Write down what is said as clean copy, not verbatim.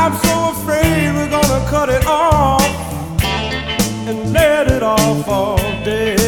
I'm so afraid we're gonna cut it off and let it all fall dead.